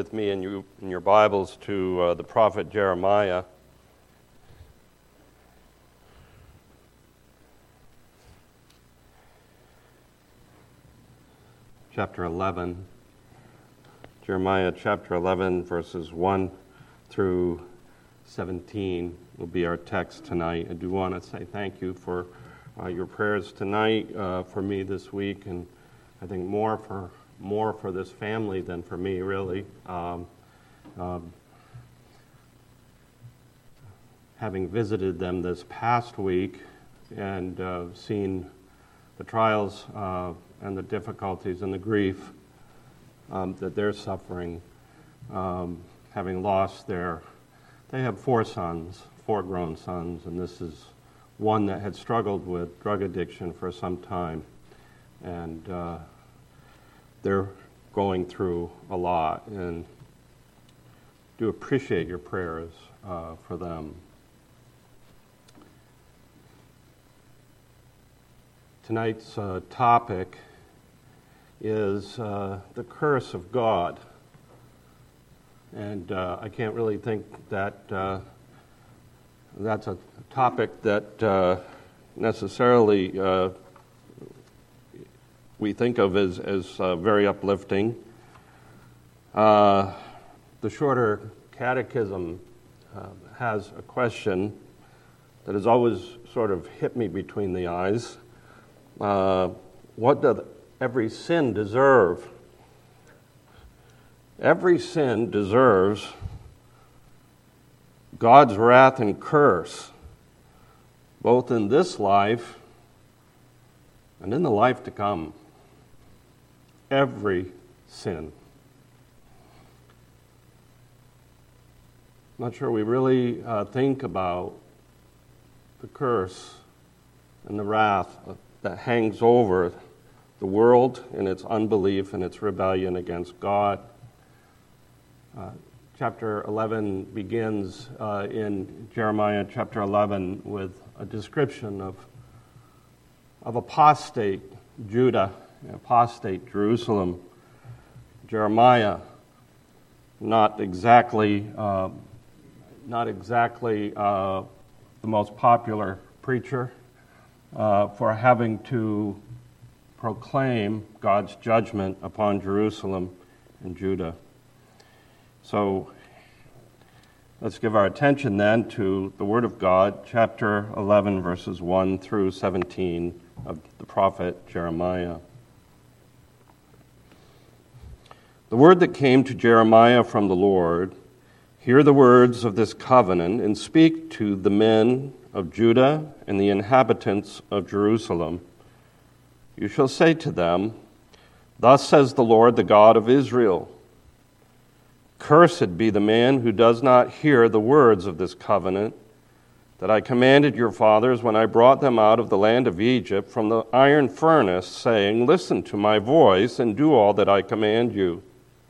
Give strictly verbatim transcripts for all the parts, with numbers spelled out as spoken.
with me in, you, in your Bibles to uh, the prophet Jeremiah. Chapter eleven. Jeremiah chapter eleven, verses one through seventeen will be our text tonight. I do want to say thank you for uh, your prayers tonight, uh, for me this week, and I think more for more for this family than for me, really. Um, um, having visited them this past week and uh, seen the trials uh, and the difficulties and the grief um, that they're suffering, um, having lost their, they have four sons, four grown sons, and this is one that had struggled with drug addiction for some time. And uh, they're going through a lot, and do appreciate your prayers uh, for them. Tonight's uh, topic is uh, the curse of God. And uh, I can't really think that uh, that's a topic that uh, necessarily uh, we think of as, as uh, very uplifting. Uh, the shorter catechism uh, has a question that has always sort of hit me between the eyes. Uh, what does every sin deserve? Every sin deserves God's wrath and curse, both in this life and in the life to come. Every sin. I'm not sure we really uh, think about the curse and the wrath that hangs over the world in its unbelief and its rebellion against God. Uh, chapter eleven begins uh, in Jeremiah chapter eleven with a description of, of apostate Judah, apostate Jerusalem. Jeremiah, not exactly, uh, not exactly uh, the most popular preacher, uh, for having to proclaim God's judgment upon Jerusalem and Judah. So let's give our attention then to the Word of God, chapter eleven, verses one through seventeen of the prophet Jeremiah. The word that came to Jeremiah from the Lord: hear the words of this covenant, and speak to the men of Judah and the inhabitants of Jerusalem. You shall say to them, thus says the Lord, the God of Israel, cursed be the man who does not hear the words of this covenant that I commanded your fathers when I brought them out of the land of Egypt from the iron furnace, saying, listen to my voice and do all that I command you.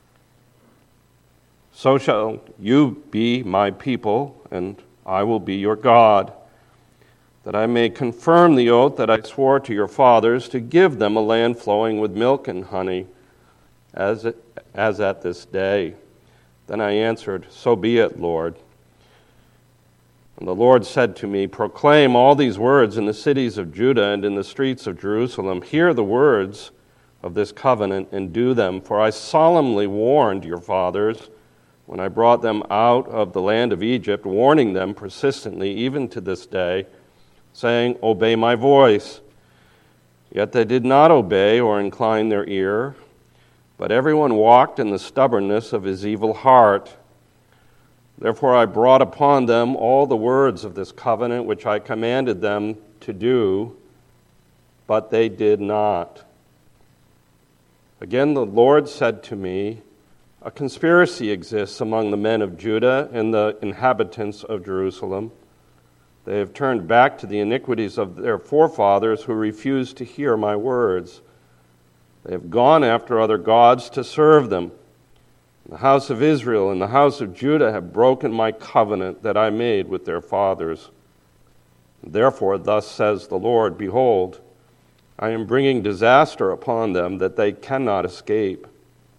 So shall you be my people, and I will be your God, that I may confirm the oath that I swore to your fathers to give them a land flowing with milk and honey, as it, as at this day. Then I answered, so be it, Lord. And the Lord said to me, proclaim all these words in the cities of Judah and in the streets of Jerusalem. Hear the words of this covenant and do them, for I solemnly warned your fathers when I brought them out of the land of Egypt, warning them persistently even to this day, saying, obey my voice. Yet they did not obey or incline their ear, but everyone walked in the stubbornness of his evil heart. Therefore I brought upon them all the words of this covenant which I commanded them to do, but they did not. Again the Lord said to me, a conspiracy exists among the men of Judah and the inhabitants of Jerusalem. They have turned back to the iniquities of their forefathers who refused to hear my words. They have gone after other gods to serve them. The house of Israel and the house of Judah have broken my covenant that I made with their fathers. Therefore, thus says the Lord, behold, I am bringing disaster upon them that they cannot escape.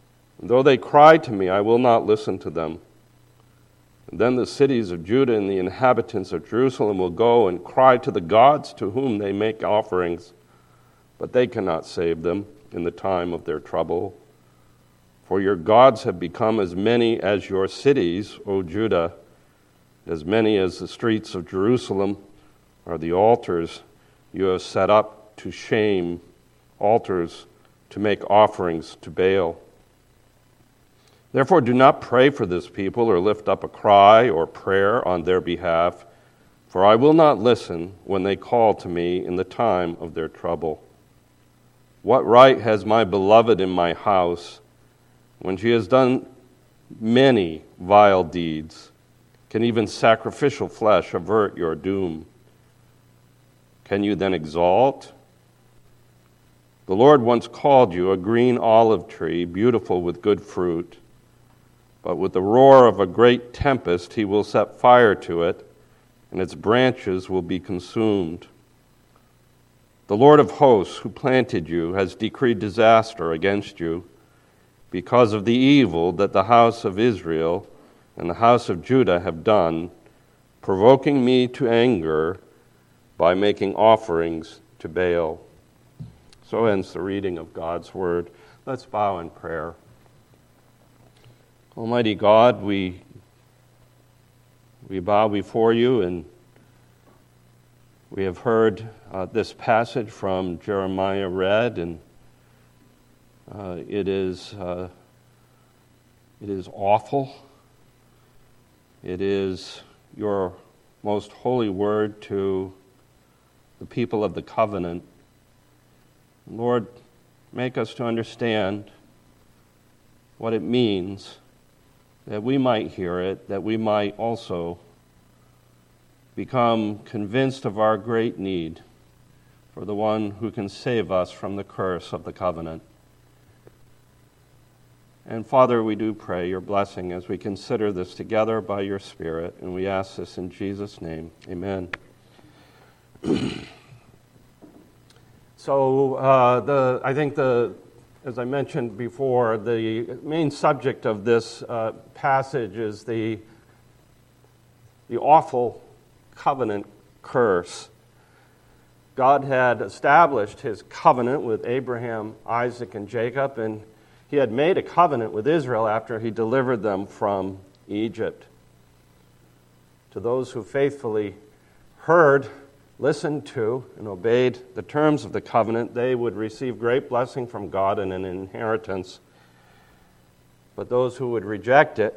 Though they cry to me, I will not listen to them. And then the cities of Judah and the inhabitants of Jerusalem will go and cry to the gods to whom they make offerings, but they cannot save them in the time of their trouble. For your gods have become as many as your cities, O Judah, as many as the streets of Jerusalem are the altars you have set up to shame, altars to make offerings to Baal. Therefore do not pray for this people or lift up a cry or prayer on their behalf, for I will not listen when they call to me in the time of their trouble. What right has my beloved in my house when she has done many vile deeds? Can even sacrificial flesh avert your doom? Can you then exalt? The Lord once called you a green olive tree, beautiful with good fruit. But with the roar of a great tempest he will set fire to it, and its branches will be consumed. The Lord of hosts, who planted you, has decreed disaster against you because of the evil that the house of Israel and the house of Judah have done, provoking me to anger by making offerings to Baal. So ends the reading of God's word. Let's bow in prayer. Almighty God, we we bow before you, and we have heard uh, this passage from Jeremiah read, and uh, it is uh, it is awful. It is your most holy word to the people of the covenant. Lord, make us to understand what it means, that we might hear it, that we might also become convinced of our great need for the one who can save us from the curse of the covenant. And Father, we do pray your blessing as we consider this together by your Spirit, and we ask this in Jesus' name. Amen. So uh, the I think the As I mentioned before, the main subject of this uh, passage is the, the awful covenant curse. God had established his covenant with Abraham, Isaac, and Jacob, and he had made a covenant with Israel after he delivered them from Egypt. To those who faithfully heard, listened to, and obeyed the terms of the covenant, they would receive great blessing from God and an inheritance. But those who would reject it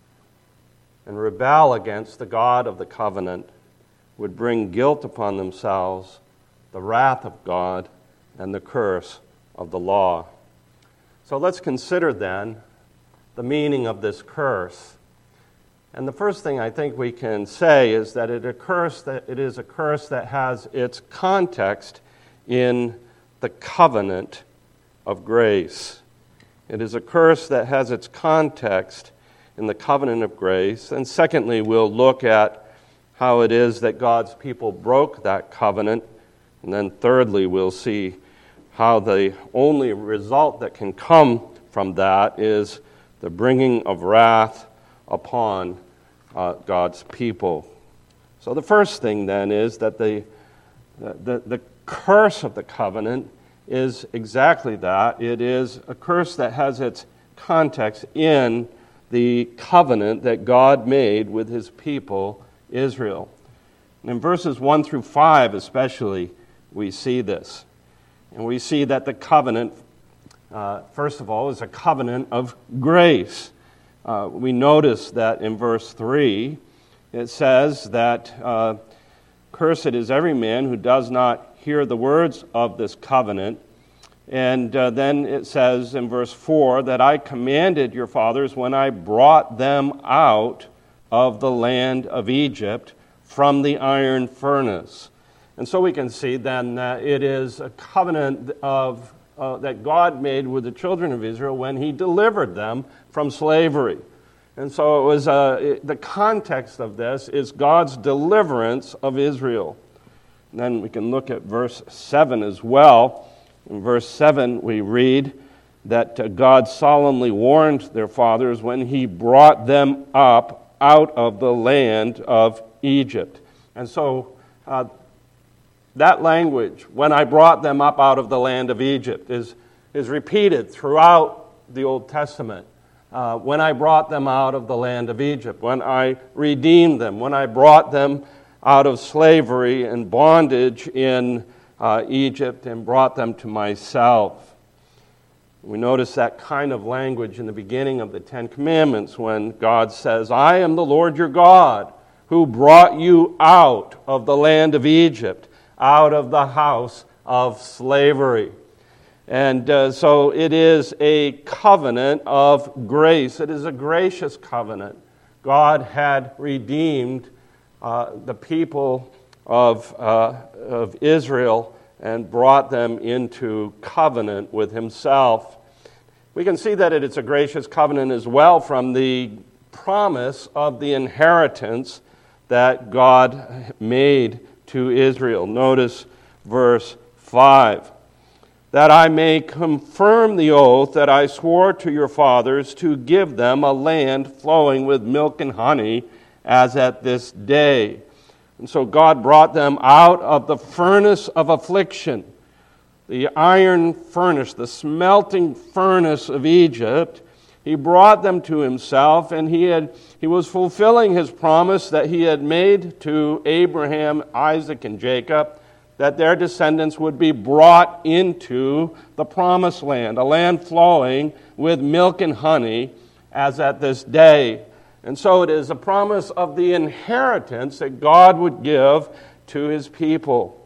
and rebel against the God of the covenant would bring guilt upon themselves, the wrath of God, and the curse of the law. So let's consider then the meaning of this curse. And the first thing I think we can say is that it, a curse that it is a curse that has its context in the covenant of grace. It is a curse that has its context in the covenant of grace. And secondly, we'll look at how it is that God's people broke that covenant. And then thirdly, we'll see how the only result that can come from that is the bringing of wrath upon uh, God's people. So the first thing then is that the, the, the curse of the covenant is exactly that. It is a curse that has its context in the covenant that God made with his people, Israel. And in verses one through five especially, we see this. And we see that the covenant, uh, first of all, is a covenant of grace. Uh, we notice that in verse three, it says that uh, cursed is every man who does not hear the words of this covenant. And uh, then it says in verse four that I commanded your fathers when I brought them out of the land of Egypt from the iron furnace. And so we can see then that it is a covenant of uh, that God made with the children of Israel when he delivered them from slavery. And so it was uh, it, the context of this is God's deliverance of Israel. And then we can look at verse seven as well. In verse seven we read that uh, God solemnly warned their fathers when he brought them up out of the land of Egypt. And so uh, that language, when I brought them up out of the land of Egypt, is, is repeated throughout the Old Testament. Uh, when I brought them out of the land of Egypt, when I redeemed them, when I brought them out of slavery and bondage in uh, Egypt and brought them to myself. We notice that kind of language in the beginning of the Ten Commandments when God says, I am the Lord your God who brought you out of the land of Egypt, out of the house of slavery. And uh, so it is a covenant of grace. It is a gracious covenant. God had redeemed uh, the people of, uh, of Israel and brought them into covenant with himself. We can see that it is a gracious covenant as well from the promise of the inheritance that God made to Israel. Notice verse five. That I may confirm the oath that I swore to your fathers to give them a land flowing with milk and honey as at this day. And so God brought them out of the furnace of affliction, the iron furnace, the smelting furnace of Egypt. He brought them to himself, and he had he was fulfilling his promise that he had made to Abraham, Isaac, and Jacob, that their descendants would be brought into the promised land, a land flowing with milk and honey, as at this day. And so it is a promise of the inheritance that God would give to his people.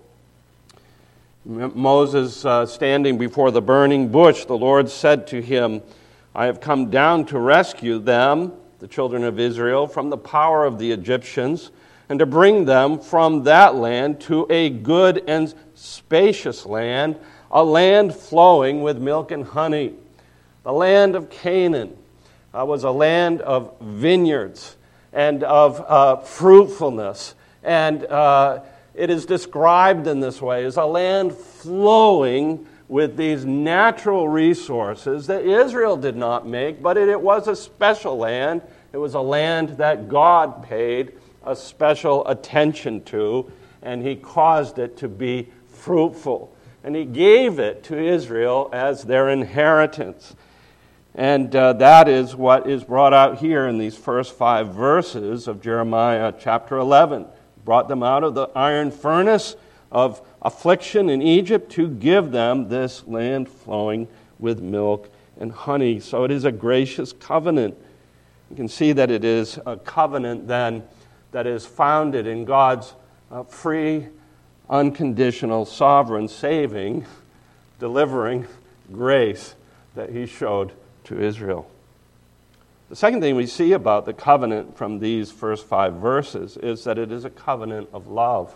Moses, uh, standing before the burning bush, the Lord said to him, I have come down to rescue them, the children of Israel, from the power of the Egyptians, and to bring them from that land to a good and spacious land, a land flowing with milk and honey. The land of Canaan uh, was a land of vineyards and of uh, fruitfulness, and uh, it is described in this way as a land flowing with these natural resources that Israel did not make, but it, it was a special land. It was a land that God paid a special attention to, and he caused it to be fruitful. And he gave it to Israel as their inheritance. And uh, that is what is brought out here in these first five verses of Jeremiah chapter eleven. Brought them out of the iron furnace of affliction in Egypt to give them this land flowing with milk and honey. So it is a gracious covenant. You can see that it is a covenant then that is founded in God's uh, free, unconditional, sovereign, saving, delivering grace that he showed to Israel. The second thing we see about the covenant from these first five verses is that it is a covenant of love.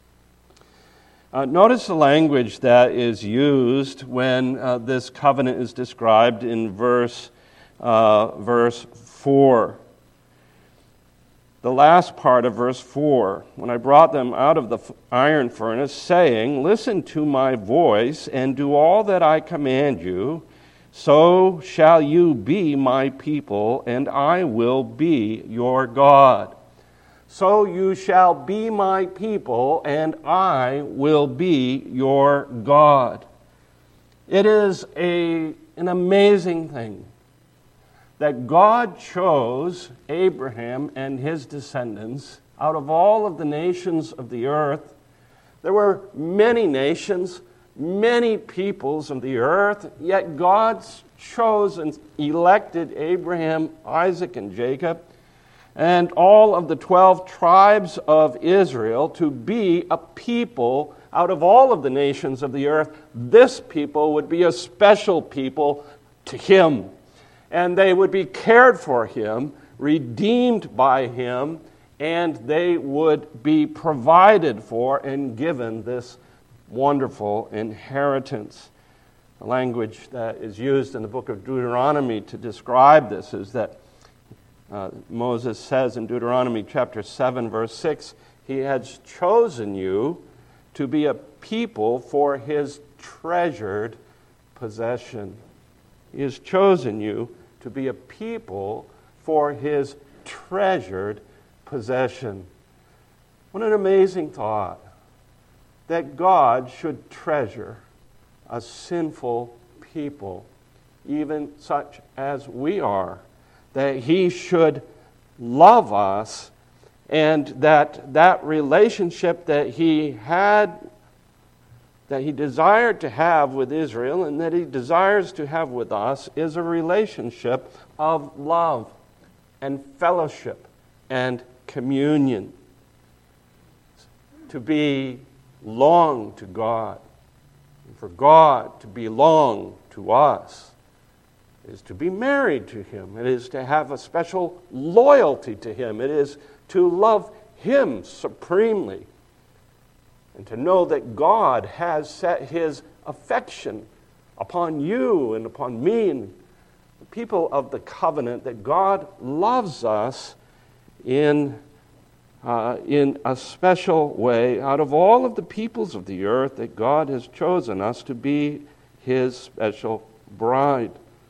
Uh, notice the language that is used when uh, this covenant is described in verse, uh, verse four. The last part of verse four, when I brought them out of the iron furnace, saying, listen to my voice and do all that I command you, so shall you be my people, and I will be your God. So you shall be my people, and I will be your God. It is a, an amazing thing that God chose Abraham and his descendants out of all of the nations of the earth. There were many nations, many peoples of the earth, yet God chose and elected Abraham, Isaac, and Jacob, and all of the twelve tribes of Israel to be a people out of all of the nations of the earth. This people would be a special people to him, and they would be cared for him, redeemed by him, and they would be provided for and given this wonderful inheritance. The language that is used in the book of Deuteronomy to describe this is that uh, Moses says in Deuteronomy chapter seven, verse six, he has chosen you to be a people for his treasured possession. He has chosen you to be a people for His treasured possession. What an amazing thought, that God should treasure a sinful people, even such as we are, that He should love us, and that that relationship that He had, that He desired to have with Israel and that He desires to have with us, is a relationship of love and fellowship and communion. To belong to God, and for God to belong to us, is to be married to Him. It is to have a special loyalty to Him. It is to love Him supremely, and to know that God has set His affection upon you and upon me and the people of the covenant, that God loves us in, uh, in a special way. Out of all of the peoples of the earth, that God has chosen us to be His special bride.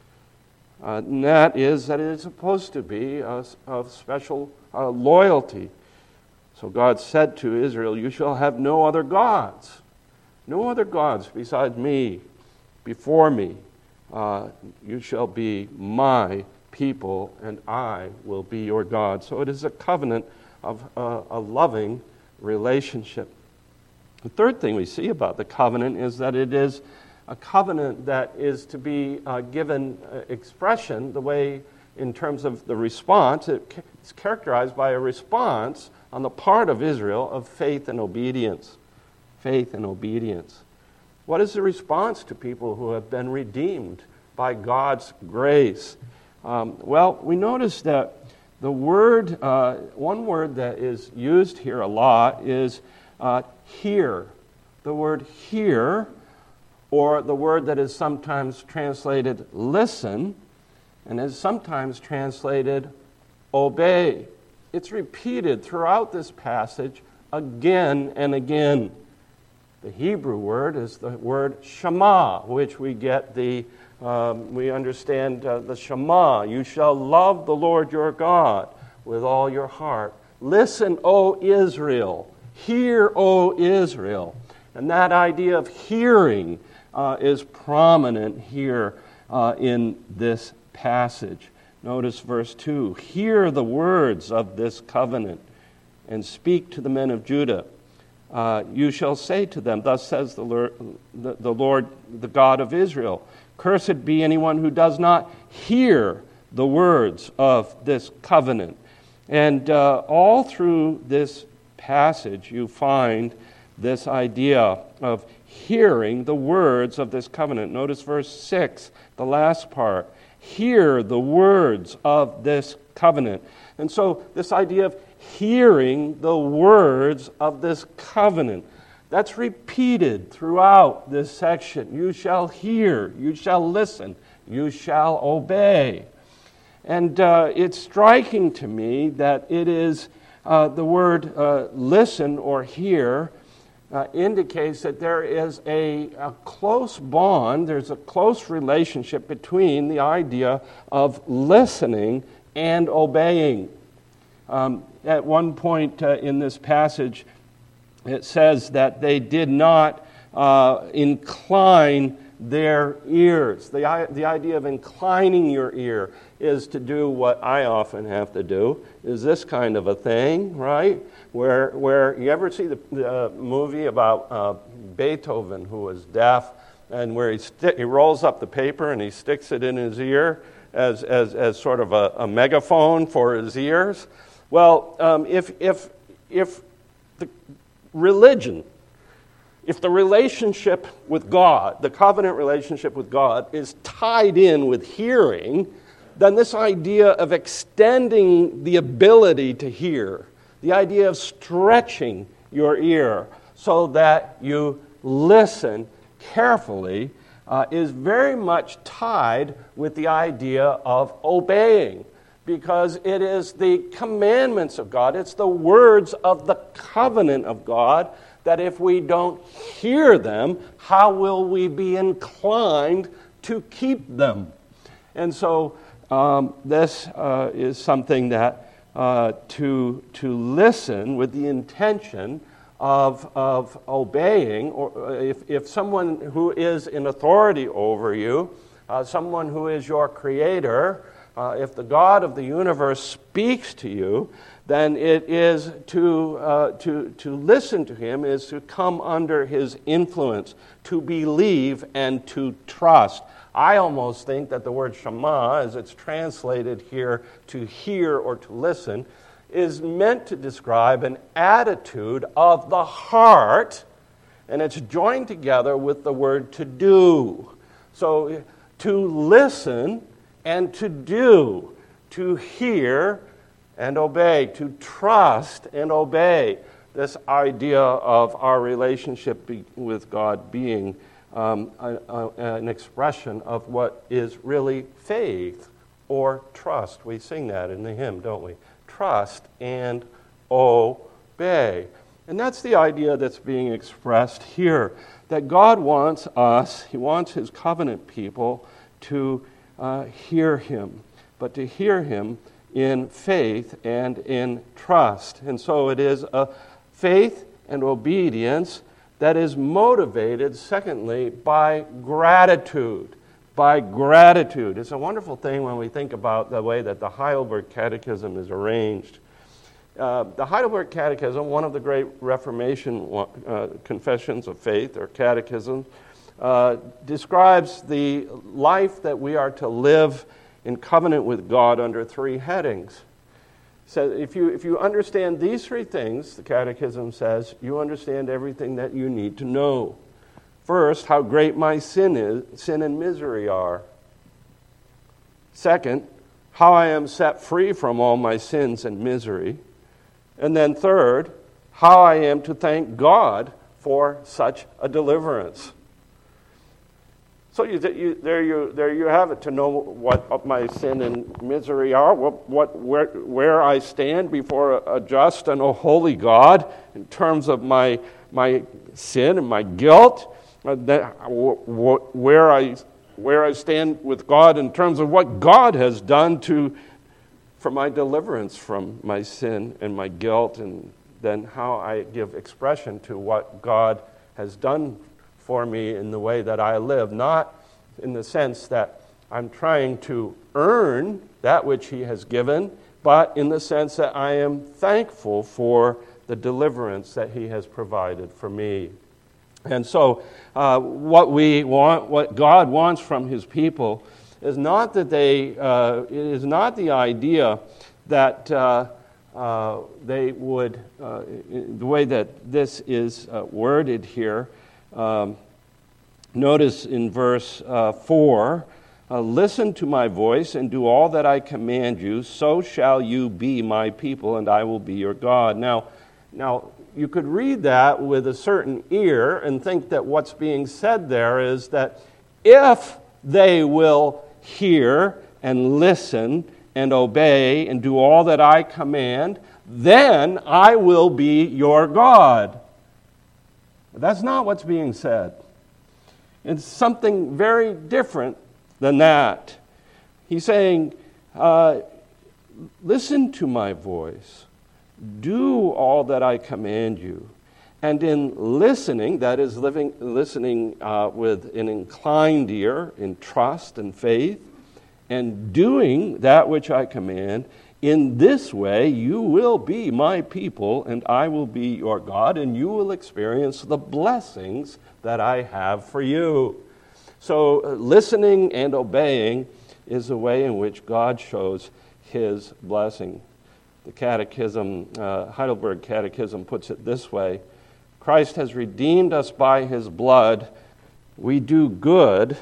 Uh, and that is that it is supposed to be a, of special uh, loyalty. So God said to Israel, "You shall have no other gods, no other gods besides me, before me. Uh, you shall be my people, and I will be your God." So it is a covenant of uh, a loving relationship. The third thing we see about the covenant is that it is a covenant that is to be uh, given uh, expression the way, in terms of the response, it's characterized by a response on the part of Israel of faith and obedience. Faith and obedience. What is the response to people who have been redeemed by God's grace? Um, well, we notice that the word, uh, one word that is used here a lot is uh, hear. The word hear, or the word that is sometimes translated listen, and is sometimes translated obey. It's repeated throughout this passage again and again. The Hebrew word is the word Shema, which we get the, um, we understand uh, the Shema. You shall love the Lord your God with all your heart. Listen, O Israel. Hear, O Israel. And that idea of hearing uh, is prominent here uh, in this passage. Notice verse two. Hear the words of this covenant and speak to the men of Judah. Uh, you shall say to them, thus says the Lord, the, the Lord, the God of Israel, cursed be anyone who does not hear the words of this covenant. And uh, all through this passage you find this idea of hearing the words of this covenant. Notice verse six, the last part. Hear the words of this covenant. And so this idea of hearing the words of this covenant, that's repeated throughout this section. You shall hear, you shall listen, you shall obey. And uh, it's striking to me that it is uh, the word uh, listen or hear uh, indicates that there is a, a close bond, there's a close relationship between the idea of listening and obeying. Um, at one point uh, in this passage, it says that they did not uh, incline their ears. The, the idea of inclining your ear is to do what I often have to do, is this kind of a thing, right? Where, where you ever see the, the uh, movie about uh, Beethoven, who was deaf, and where he, sti- he rolls up the paper and he sticks it in his ear as, as, as sort of a, a megaphone for his ears? Well, um, if, if, if the religion, if the relationship with God, the covenant relationship with God, is tied in with hearing, then this idea of extending the ability to hear, the idea of stretching your ear so that you listen carefully, uh, is very much tied with the idea of obeying. Because it is the commandments of God, it's the words of the covenant of God, that if we don't hear them, how will we be inclined to keep them? And so um, this uh, is something that uh, to, to listen with the intention of, of obeying, or if, if someone who is in authority over you, uh, someone who is your creator, uh, if the God of the universe speaks to you, then it is to, uh, to, to listen to him is to come under his influence, to believe and to trust. I almost think that the word Shema, as it's translated here to hear or to listen, is meant to describe an attitude of the heart, and it's joined together with the word to do. So to listen and to do, to hear and obey, to trust and obey. This idea of our relationship be, with God being um, a, a, an expression of what is really faith or trust. We sing that in the hymn, don't we? Trust and obey. And that's the idea that's being expressed here, that God wants us, he wants his covenant people to uh, hear him, but to hear him in faith and in trust. And so it is a faith and obedience that is motivated, secondly, by gratitude. By gratitude. It's a wonderful thing when we think about the way that the Heidelberg Catechism is arranged. Uh, the Heidelberg Catechism, one of the great Reformation uh, confessions of faith or catechisms, uh, describes the life that we are to live in covenant with God under three headings. So if you if you understand these three things, the Catechism says, you understand everything that you need to know. First, how great my sin is, sin and misery are. Second, how I am set free from all my sins and misery. And then third, how I am to thank God for such a deliverance. So you, you, there, you, there you have it, to know what my sin and misery are, what, what, where, where I stand before a, a just and a holy God in terms of my, my sin and my guilt. Uh, that, where I where I stand with God in terms of what God has done to for my deliverance from my sin and my guilt, and then how I give expression to what God has done for me in the way that I live, not in the sense that I'm trying to earn that which he has given, but in the sense that I am thankful for the deliverance that he has provided for me. And so uh, what we want, what God wants from his people is not that they, uh, it is not the idea that uh, uh, they would, uh, the way that this is uh, worded here, um, notice in verse uh, four, uh, listen to my voice and do all that I command you, so shall you be my people and I will be your God. Now, now, you could read that with a certain ear and think that what's being said there is that if they will hear and listen and obey and do all that I command, then I will be your God. But that's not what's being said. It's something very different than that. He's saying, uh, listen to my voice. Do all that I command you. And in listening, that is living, listening uh, with an inclined ear, in trust and faith, and doing that which I command, in this way you will be my people, and I will be your God, and you will experience the blessings that I have for you. So uh, listening and obeying is the way in which God shows his blessing. The Catechism, uh, Heidelberg Catechism puts it this way: Christ has redeemed us by his blood. We do good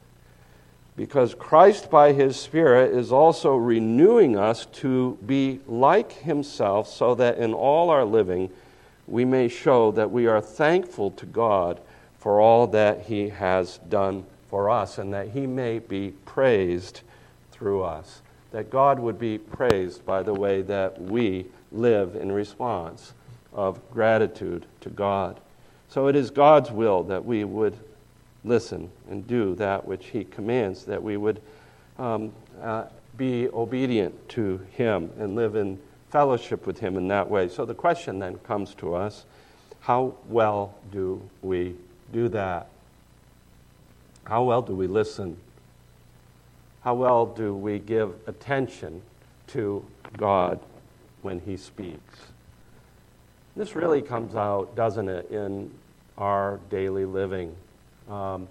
because Christ by his Spirit is also renewing us to be like himself, so that in all our living we may show that we are thankful to God for all that he has done for us, and that he may be praised through us. That God would be praised by the way that we live in response of gratitude to God. So it is God's will that we would listen and do that which he commands, that we would um, uh, be obedient to him and live in fellowship with him in that way. So the question then comes to us, how well do we do that? How well do we listen? How well do we give attention to God when he speaks? This really comes out, doesn't it, in our daily living. Um,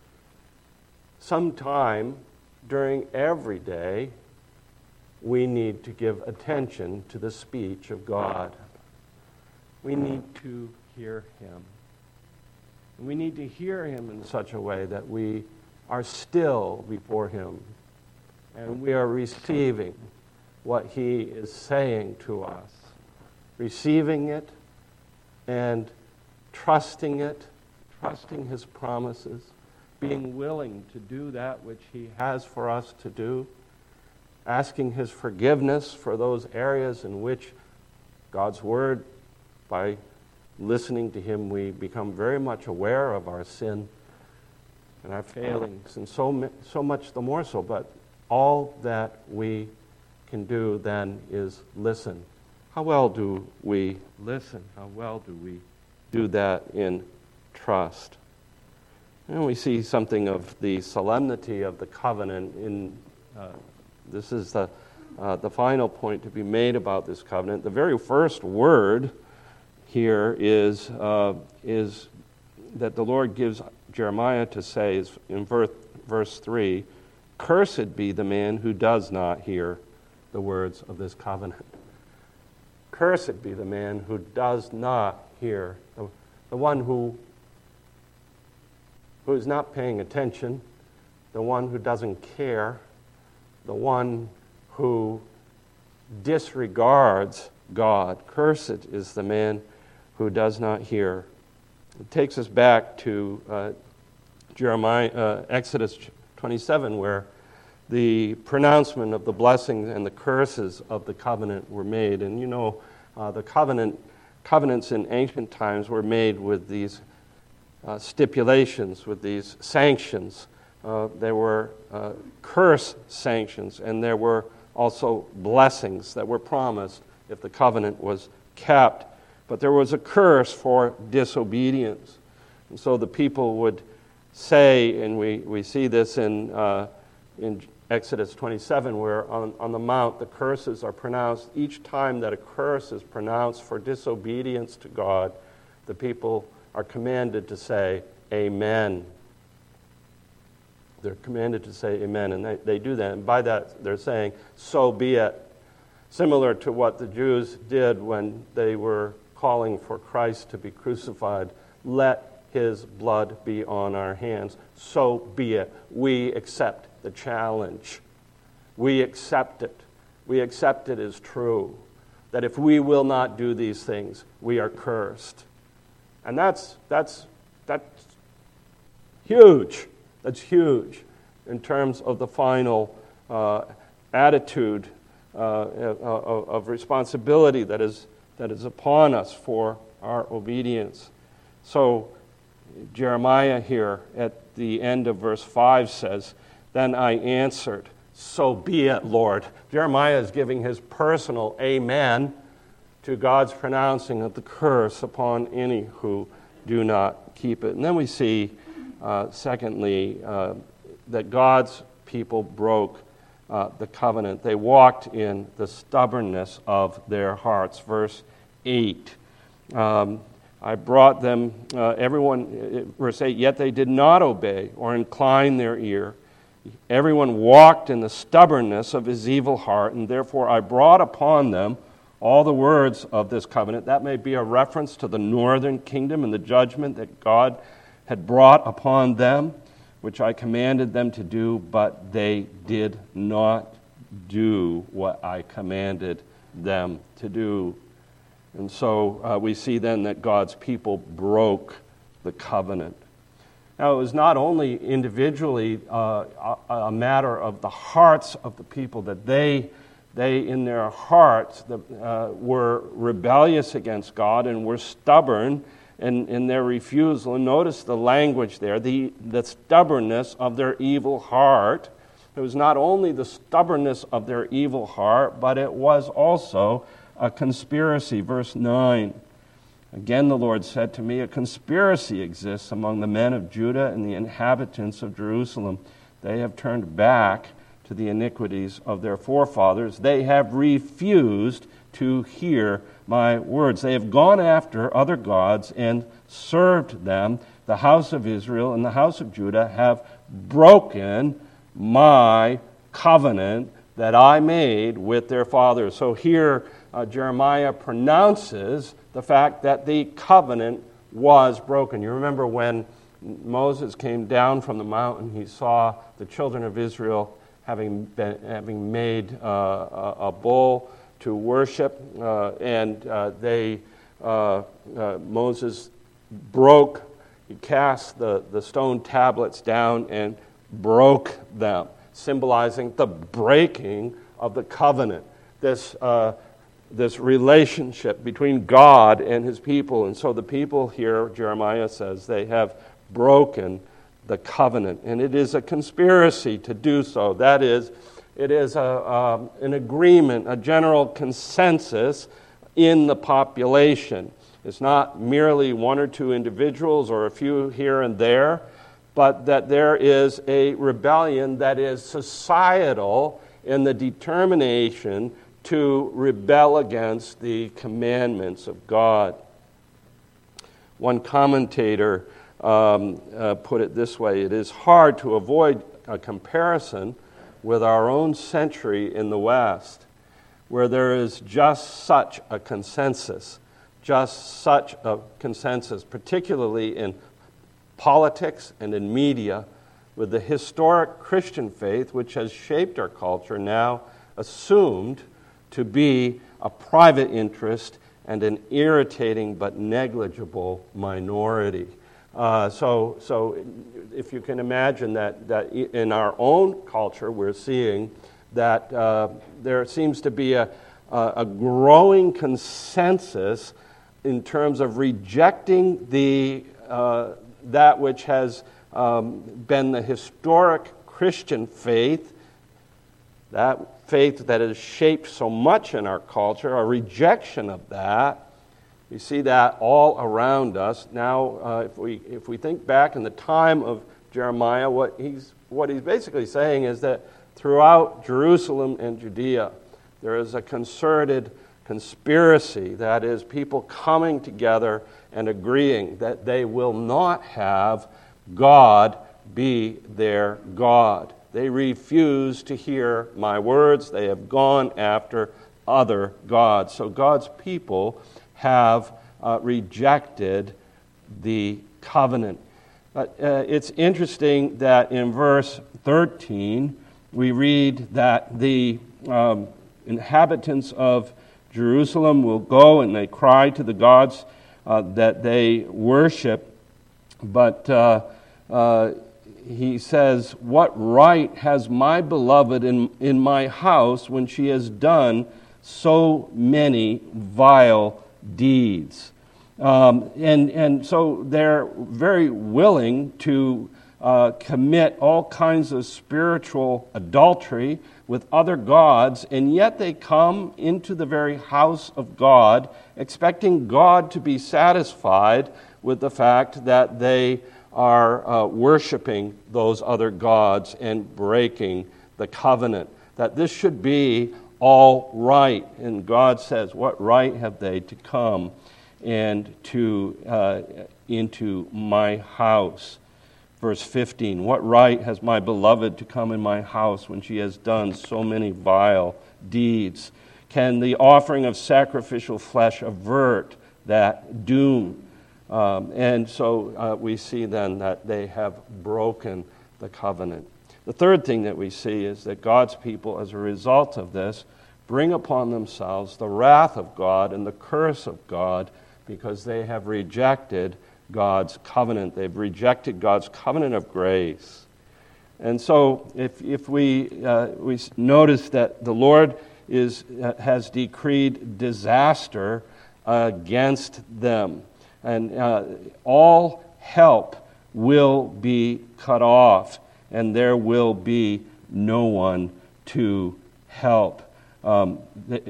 sometime during every day, we need to give attention to the speech of God. We need to hear him. We need to hear him in such a way that we are still before him and we are receiving what he is saying to us, receiving it and trusting it, trusting his promises, being willing to do that which he has for us to do, asking his forgiveness for those areas in which God's word, by listening to him, we become very much aware of our sin and our failings, and so, so much the more so. But all that we can do then is listen. How well do we listen? How well do we do that in trust? And we see something of the solemnity of the covenant in uh, this is the uh, the final point to be made about this covenant. The very first word here is uh, is that the Lord gives Jeremiah to say is in verse, verse three, "Cursed be the man who does not hear the words of this covenant." Cursed be the man who does not hear, the, the one who who is not paying attention, the one who doesn't care, the one who disregards God. Cursed is the man who does not hear. It takes us back to uh, Jeremiah, uh, Exodus twenty-seven, where the pronouncement of the blessings and the curses of the covenant were made. And you know, uh, the covenant covenants in ancient times were made with these uh, stipulations, with these sanctions. Uh, there were uh, curse sanctions, and there were also blessings that were promised if the covenant was kept. But there was a curse for disobedience. And so the people would say, and we, we see this in uh, in Exodus twenty-seven, where on, on the mount the curses are pronounced. Each time that a curse is pronounced for disobedience to God, the people are commanded to say, Amen. They're commanded to say amen, and they, they do that. And by that, they're saying, so be it. Similar to what the Jews did when they were calling for Christ to be crucified. Let his blood be on our hands. So be it. We accept the challenge. We accept it. We accept it as true. That if we will not do these things, we are cursed. And that's that's that's huge. That's huge in terms of the final uh, attitude uh, of, of responsibility that is that is upon us for our obedience. So Jeremiah here at the end of verse five says, "Then I answered, so be it, Lord." Jeremiah is giving his personal amen to God's pronouncing of the curse upon any who do not keep it. And then we see, uh, secondly, uh, that God's people broke uh, the covenant. They walked in the stubbornness of their hearts. Verse eight. Um, I brought them, uh, everyone, verse eight, yet they did not obey or incline their ear. Everyone walked in the stubbornness of his evil heart, and therefore I brought upon them all the words of this covenant. That may be a reference to the northern kingdom and the judgment that God had brought upon them, which I commanded them to do, but they did not do what I commanded them to do. And so uh, we see then that God's people broke the covenant. Now, it was not only individually uh, a, a matter of the hearts of the people, that they, they in their hearts uh, were rebellious against God and were stubborn in, in their refusal. And notice the language there, the, the stubbornness of their evil heart. It was not only the stubbornness of their evil heart, but it was also a conspiracy. Verse nine. Again the Lord said to me, a conspiracy exists among the men of Judah and the inhabitants of Jerusalem. They have turned back to the iniquities of their forefathers. They have refused to hear my words. They have gone after other gods and served them. The house of Israel and the house of Judah have broken my covenant that I made with their fathers. So here uh, Jeremiah pronounces the fact that the covenant was broken. You remember when Moses came down from the mountain, he saw the children of Israel having been, having made uh, a, a bull to worship, uh, and uh, they uh, uh, Moses broke, he cast the, the stone tablets down and broke them, symbolizing the breaking of the covenant, this uh, this relationship between God and his people. And so the people here, Jeremiah says, they have broken the covenant. And it is a conspiracy to do so. That is, it is a, uh, an agreement, a general consensus in the population. It's not merely one or two individuals or a few here and there, but that there is a rebellion that is societal in the determination to rebel against the commandments of God. One commentator um, uh, put it this way: it is hard to avoid a comparison with our own century in the West, where there is just such a consensus, just such a consensus, particularly in politics and in media, with the historic Christian faith, which has shaped our culture, now assumed to be a private interest and an irritating but negligible minority. Uh, so, so if you can imagine that, that in our own culture we're seeing that uh, there seems to be a, a growing consensus in terms of rejecting the uh, that which has um, been the historic Christian faith, that faith that has shaped so much in our culture, a rejection of that. We see that all around us. Now, uh, if we if we think back in the time of Jeremiah, what he's what he's basically saying is that throughout Jerusalem and Judea, there is a concerted conspiracy, that is, people coming together and agreeing that they will not have God be their God. They refuse to hear my words. They have gone after other gods. So God's people have uh, rejected the covenant. But uh, it's interesting that in verse thirteen, we read that the um, inhabitants of Jerusalem will go and they cry to the gods uh, that they worship. But uh, uh, he says, what right has my beloved in, in my house when she has done so many vile deeds? Um, and, and so they're very willing to uh, commit all kinds of spiritual adultery with other gods, and yet they come into the very house of God, expecting God to be satisfied with the fact that they are uh, worshiping those other gods and breaking the covenant. That this should be all right. And God says, what right have they to come and to uh, into my house? Verse fifteen, what right has my beloved to come in my house when she has done so many vile deeds? Can the offering of sacrificial flesh avert that doom? Um, and so uh, we see then that they have broken the covenant. The third thing that we see is that God's people, as a result of this, bring upon themselves the wrath of God and the curse of God because they have rejected God's covenant. They've rejected God's covenant of grace. And so if if we uh, we notice that the Lord is uh, has decreed disaster against them, and uh, all help will be cut off, and there will be no one to help. Um,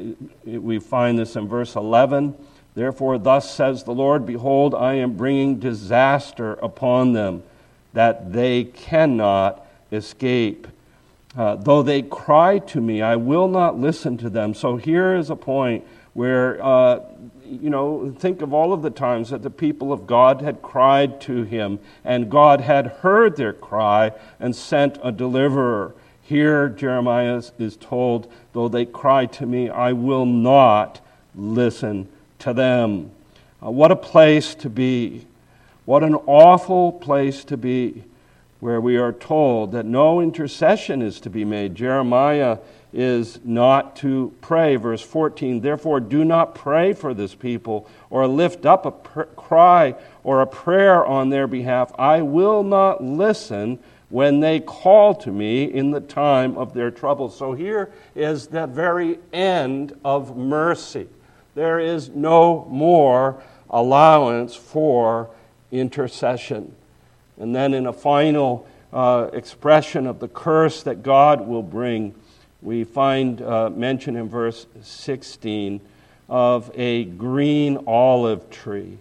we find this in verse eleven. Therefore, thus says the Lord, behold, I am bringing disaster upon them, that they cannot escape. Uh, though they cry to me, I will not listen to them. So here is a point where, uh, you know, think of all of the times that the people of God had cried to him, and God had heard their cry and sent a deliverer. Here, Jeremiah is told, though they cry to me, I will not listen to them. Uh, what a place to be. What an awful place to be, where we are told that no intercession is to be made. Jeremiah is not to pray. Verse fourteen, therefore do not pray for this people or lift up a pr- cry or a prayer on their behalf. I will not listen when they call to me in the time of their trouble. So here is the very end of mercy. There is no more allowance for intercession. And then in a final uh, expression of the curse that God will bring, we find uh, mention in verse sixteen of a green olive tree,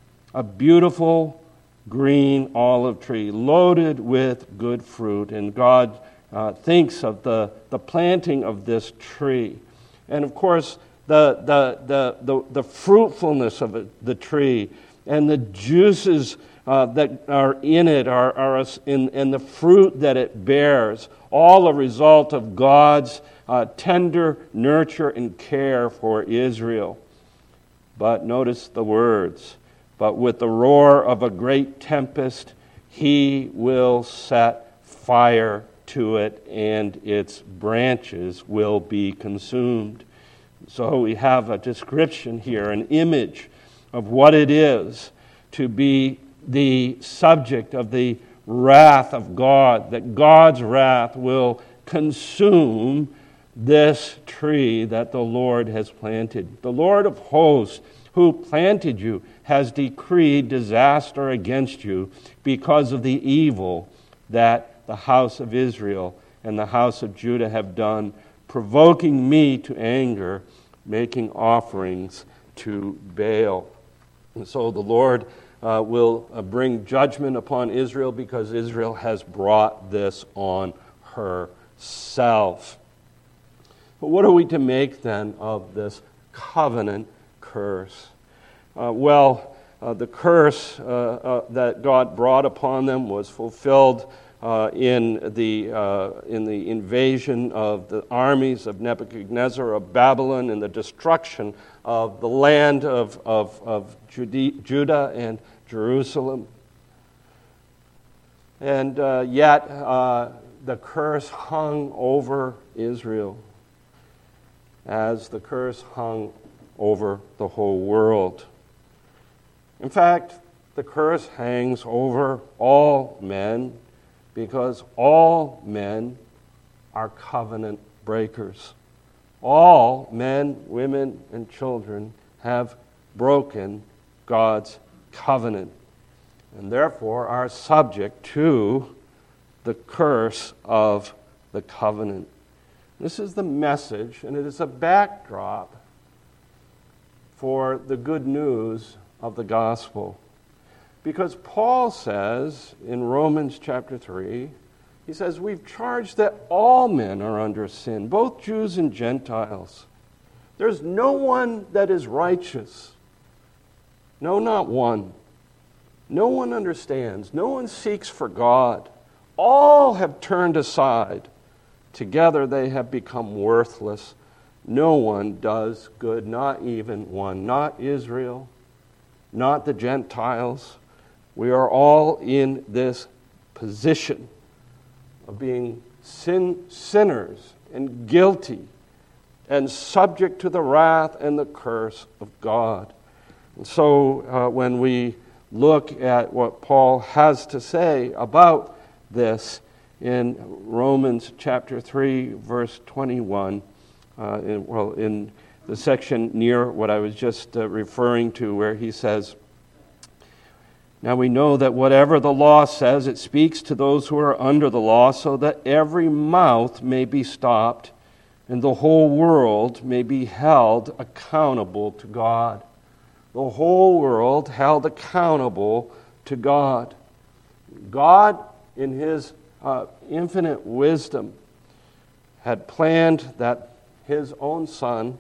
a beautiful green olive tree loaded with good fruit. And God uh, thinks of the, the planting of this tree. And of course, the, the, the, the, the fruitfulness of it, the tree and the juices Uh, that are in it, are, are in, in the fruit that it bears, all a result of God's uh, tender nurture and care for Israel. But notice the words, but with the roar of a great tempest, he will set fire to it, and its branches will be consumed. So we have a description here, an image of what it is to be the subject of the wrath of God, that God's wrath will consume this tree that the Lord has planted. The Lord of hosts, who planted you, has decreed disaster against you because of the evil that the house of Israel and the house of Judah have done, provoking me to anger, making offerings to Baal. And so the Lord Uh, will uh, bring judgment upon Israel because Israel has brought this on herself. But what are we to make then of this covenant curse? Uh, well, uh, the curse uh, uh, that God brought upon them was fulfilled uh, in the uh, in the invasion of the armies of Nebuchadnezzar of Babylon and the destruction of the land of, of, of Judah and Jerusalem. And uh, yet uh, the curse hung over Israel as the curse hung over the whole world. In fact, the curse hangs over all men because all men are covenant breakers. All men, women, and children have broken God's covenant and therefore are subject to the curse of the covenant. This is the message, and it is a backdrop for the good news of the gospel. Because Paul says in Romans chapter three, he says, we've charged that all men are under sin, both Jews and Gentiles. There's no one that is righteous. No, not one. No one understands. No one seeks for God. All have turned aside. Together they have become worthless. No one does good, not even one. Not Israel, not the Gentiles. We are all in this position of being sin, sinners and guilty and subject to the wrath and the curse of God. And so uh, when we look at what Paul has to say about this in Romans chapter three, verse twenty-one, uh, in, well, in the section near what I was just uh, referring to, where he says, Now we know that whatever the law says, it speaks to those who are under the law, so that every mouth may be stopped and the whole world may be held accountable to God. The whole world held accountable to God. God, in His uh, infinite wisdom, had planned that His own Son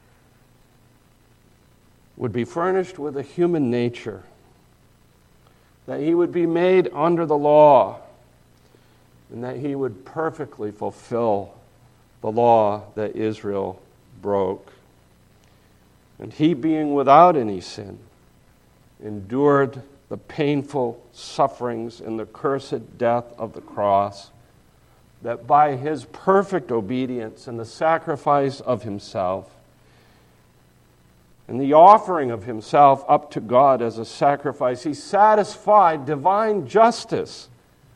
would be furnished with a human nature, that He would be made under the law, and that He would perfectly fulfill the law that Israel broke. And He, being without any sin, endured the painful sufferings and the cursed death of the cross, that by His perfect obedience and the sacrifice of Himself, and the offering of Himself up to God as a sacrifice, He satisfied divine justice.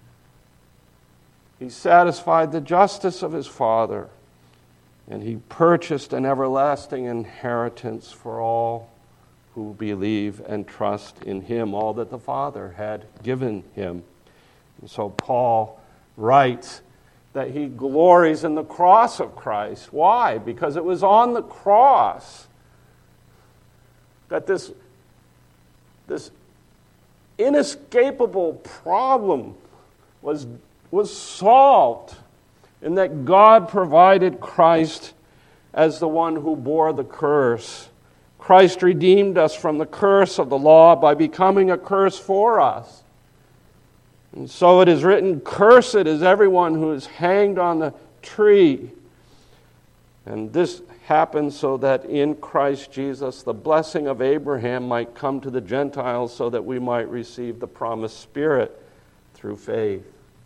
He satisfied the justice of His Father, and He purchased an everlasting inheritance for all who believe and trust in Him, all that the Father had given Him. And so Paul writes that he glories in the cross of Christ. Why? Because it was on the cross that this, this inescapable problem was, was solved, and that God provided Christ as the one who bore the curse. Christ redeemed us from the curse of the law by becoming a curse for us. And so it is written, "Cursed is everyone who is hanged on the tree." And this happened so that in Christ Jesus the blessing of Abraham might come to the Gentiles, so that we might receive the promised Spirit through faith.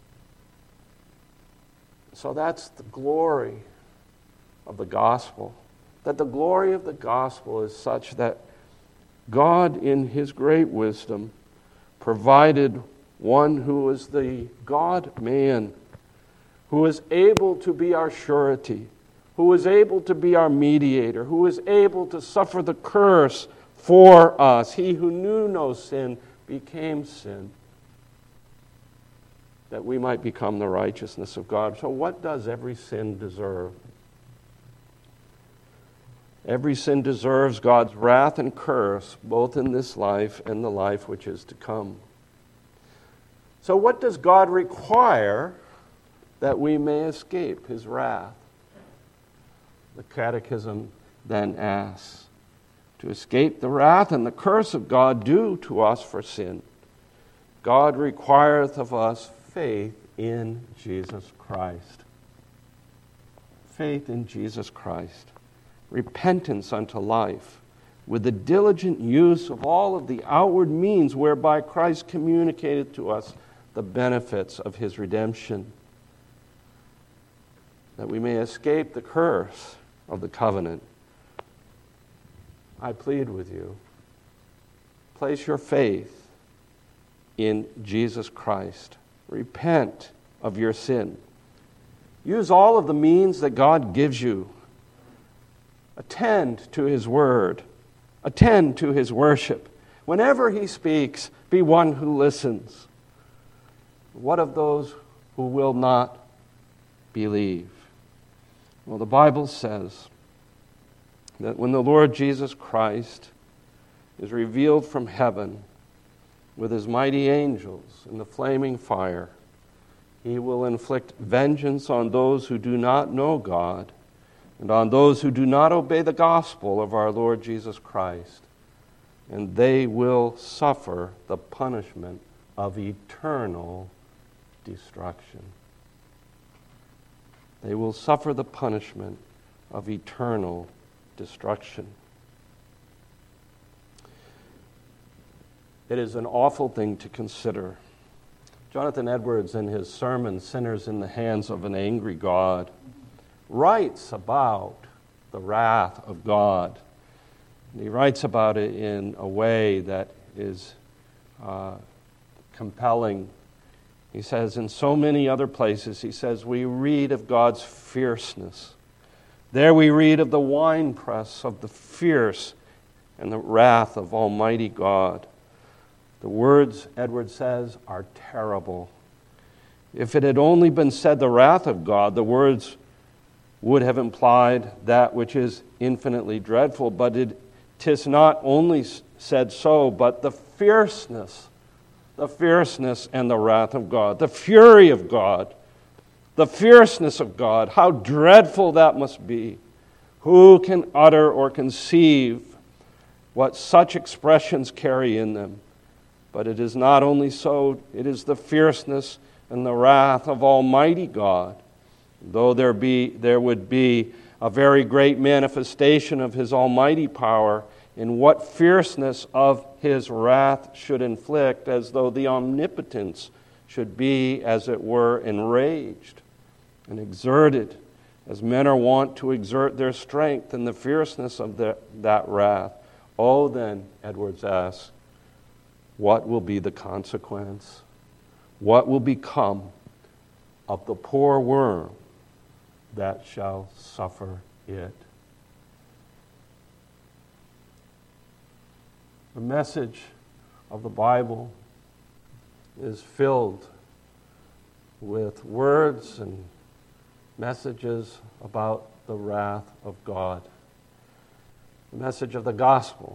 So that's the glory of the gospel. That the glory of the gospel is such that God, in His great wisdom, provided one who is the God-man, who is able to be our surety, who is able to be our mediator, who is able to suffer the curse for us. He who knew no sin became sin, that we might become the righteousness of God. So what does every sin deserve? Every sin deserves God's wrath and curse, both in this life and the life which is to come. So what does God require that we may escape His wrath? The Catechism then asks, to escape the wrath and the curse of God due to us for sin, God requireth of us faith in Jesus Christ. Faith in Jesus Christ. Repentance unto life, with the diligent use of all of the outward means whereby Christ communicated to us the benefits of His redemption, that we may escape the curse of the covenant. I plead with you, place your faith in Jesus Christ. Repent of your sin. Use all of the means that God gives you. Attend to His word. Attend to His worship. Whenever He speaks, be one who listens. What of those who will not believe? Well, the Bible says that when the Lord Jesus Christ is revealed from heaven with His mighty angels in the flaming fire, He will inflict vengeance on those who do not know God and on those who do not obey the gospel of our Lord Jesus Christ. And they will suffer the punishment of eternal destruction. They will suffer the punishment of eternal destruction. It is an awful thing to consider. Jonathan Edwards, in his sermon, Sinners in the Hands of an Angry God, writes about the wrath of God. And he writes about it in a way that is uh, compelling. He says, in so many other places, he says, we read of God's fierceness. There we read of the winepress of the fierce and the wrath of Almighty God. The words, Edward says, are terrible. If it had only been said the wrath of God, the words would have implied that which is infinitely dreadful, but it tis not only said so, but the fierceness, the fierceness and the wrath of God, the fury of God, the fierceness of God, how dreadful that must be. Who can utter or conceive what such expressions carry in them? But it is not only so, it is the fierceness and the wrath of Almighty God. Though there be, there would be a very great manifestation of His almighty power, in what fierceness of His wrath should inflict, as though the omnipotence should be, as it were, enraged and exerted, as men are wont to exert their strength in the fierceness of the, that wrath. Oh, then, Edwards asks, what will be the consequence? What will become of the poor worm that shall suffer it? The message of the Bible is filled with words and messages about the wrath of God. The message of the gospel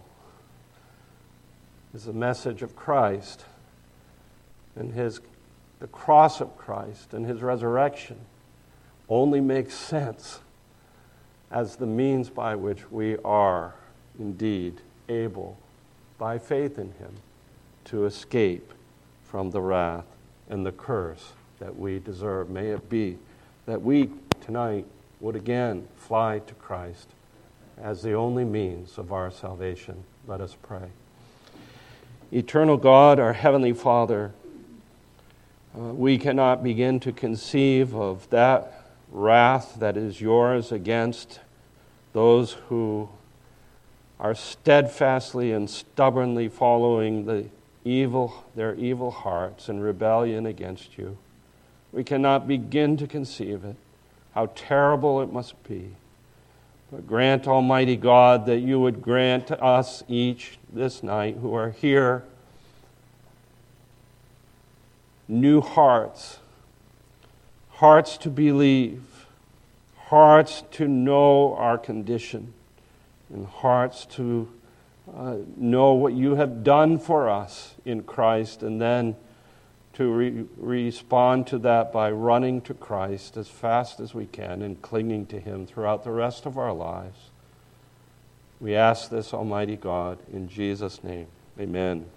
is the message of Christ and his the cross of Christ and His resurrection only makes sense as the means by which we are indeed able, by faith in Him, to escape from the wrath and the curse that we deserve. May it be that we tonight would again fly to Christ as the only means of our salvation. Let us pray. Eternal God, our Heavenly Father, uh, we cannot begin to conceive of that wrath that is yours against those who are steadfastly and stubbornly following the evil, their evil hearts in rebellion against you. We cannot begin to conceive it, how terrible it must be. But grant, Almighty God, that you would grant to us each this night who are here new hearts, hearts to believe, hearts to know our condition, and hearts to uh, know what you have done for us in Christ, and then to re- respond to that by running to Christ as fast as we can and clinging to Him throughout the rest of our lives. We ask this, Almighty God, in Jesus' name. Amen.